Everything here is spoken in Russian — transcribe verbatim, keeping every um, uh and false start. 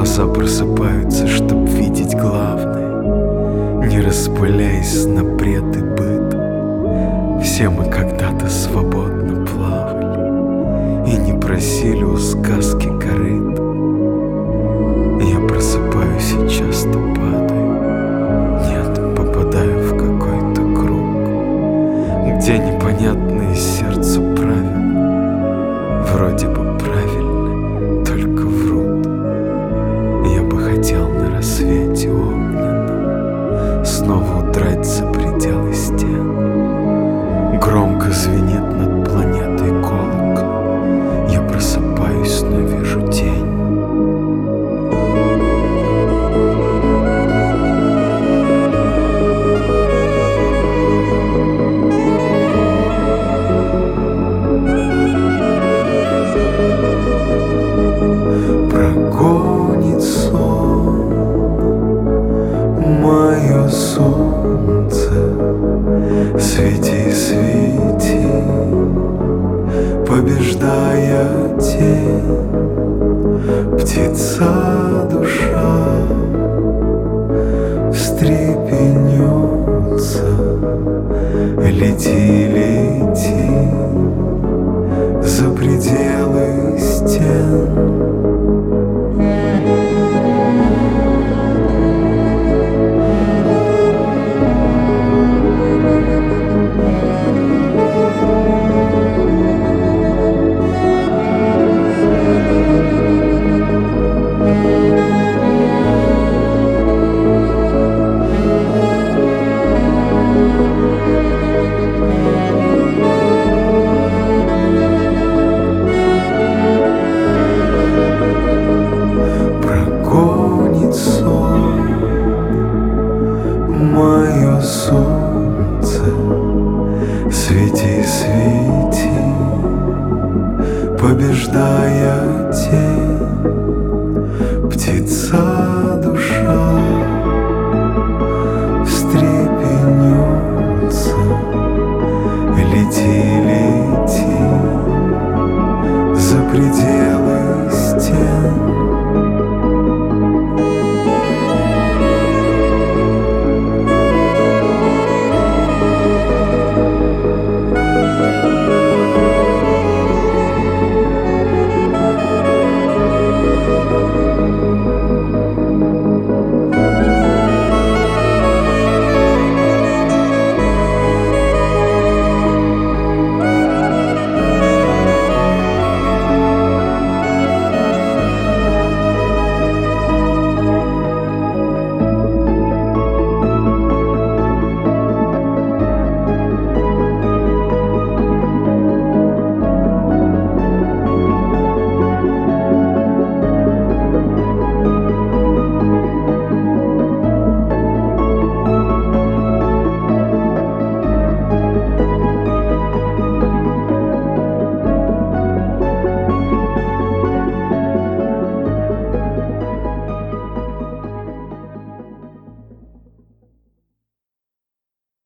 Глаза просыпаются, чтоб видеть главное, не распыляясь на бред и быт. Все мы когда-то свободно плавали и не просили у сказки корыт. Я просыпаюсь и часто падаю, нет, попадаю в какой-то круг, где непонятные сердцу правила вроде бы правильно, только врут. Я бы хотел на рассвете огненном снова удрать за пределы стен. Громко звенит над планетой колокол, я просыпаюсь, но вижу тень. Прогонит сон мое солнце, свети, свети, побеждая тень. Птица душа встрепенется, лети, лети за пределы стен.